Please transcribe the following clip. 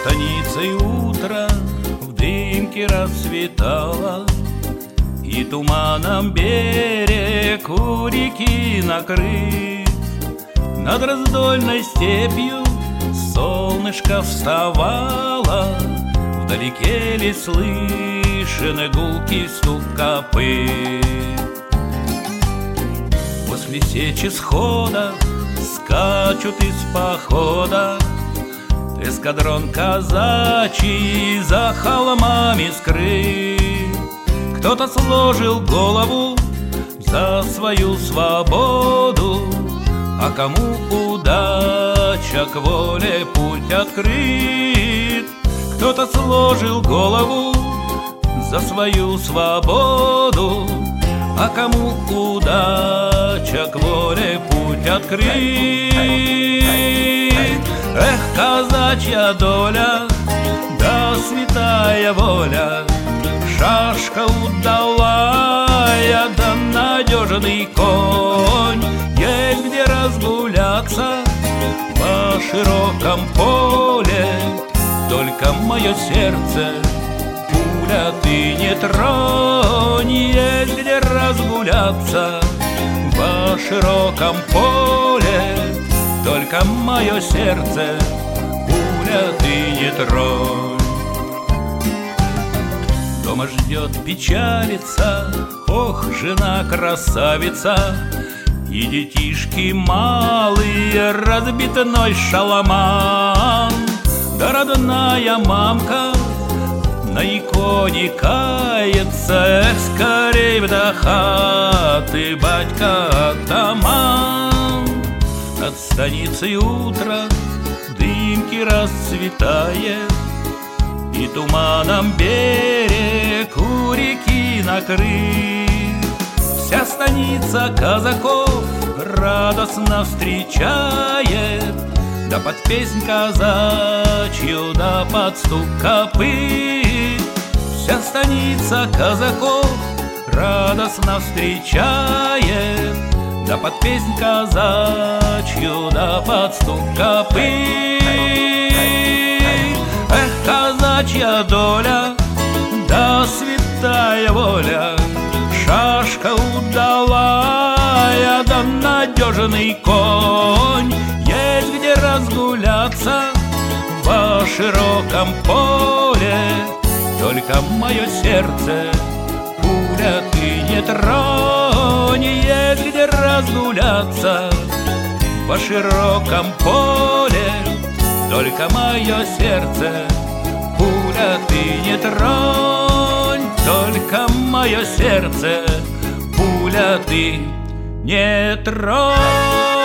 станицей утро в дымке расцветало, и туманом берег у реки накрыт. Над раздольной степью солнышко вставало, вдалеке ли слышен гулкий стук копыт. После сечи схода скачут из похода эскадрон казачий за холмами скрыт. Кто-то сложил голову за свою свободу, а кому удача к воле путь открыт. Кто-то сложил голову за свою свободу, а кому удача к воле путь открыт. Эх, казачья доля, да святая воля, шашка удалая, да надежный конь. Есть где разгуляться по широком поле, только мое сердце пуля ты не тронь. Есть где разгуляться по широком поле, только мое сердце пуля ты не тронь. Дома ждет, печалится, ох, жена красавица, и детишки малые, разбитной шаламан. Да родная мамка на иконе кается, эх, скорей до хаты, батька атаман. Над станицей утро дымки расцветает, и туманом берег у реки накрыт. Вся станица казаков радостно встречает, да под песнь казачью, да под стук копыт. Вся станица казаков радостно встречает, да под песнь казачью, да под стук копыт. Эх, казачья доля, да святая воля, шашка удалая, да надежный конь. Есть где разгуляться по широком поле, только мое сердце пуля ты не тронь. Есть где разгуляться по широком поле, только мое сердце пуля ты не тронь. Только мое сердце пуля ты не тронь.